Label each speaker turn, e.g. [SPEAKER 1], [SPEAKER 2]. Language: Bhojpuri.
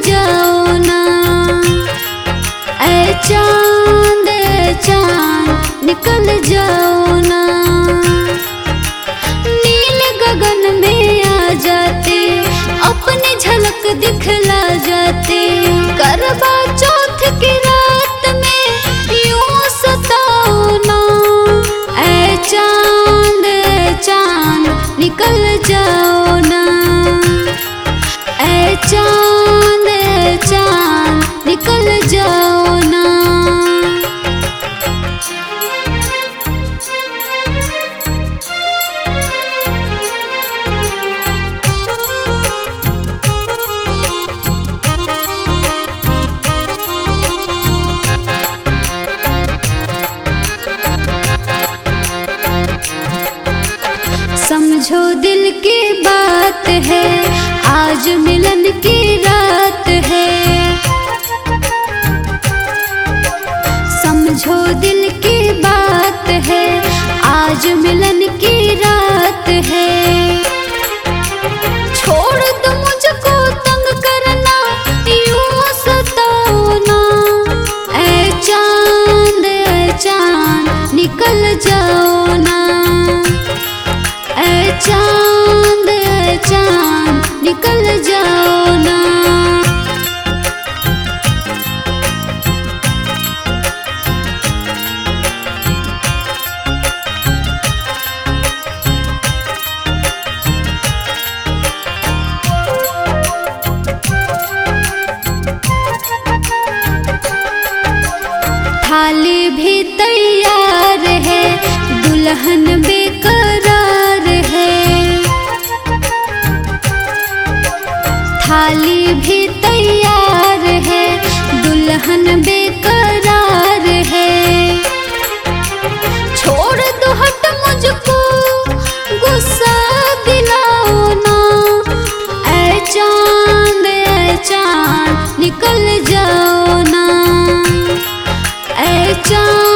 [SPEAKER 1] जाओ ना। ऐ चांद चांद निकल जाओ ना। नील गगन में आ जाते, अपनी झलक दिखला जाते। करवा चौथ की रात में यूं सताओ ना। ऐ चांद निकल जाओ ना। ऐ चांद निकल जाओ ना। समझो दिल की बात है, आज मिलन की रात है। समझो दिल की बात है, आज मिलन की रात है। छोड़ दो मुझको तंग करना, यूं सताओ ना। ऐ चांद निकल जाओ ना। ऐ चांद निकल जाओ ना। थाली भी तैयार है, दुल्हन बेकरार है। थाली भी तैयार है, दुल्हन बेकरार है। छोड़ दो हट मुझको, गुस्सा दिलाओ ना। ऐ चांद निकल जाओ ना। ऐ चांद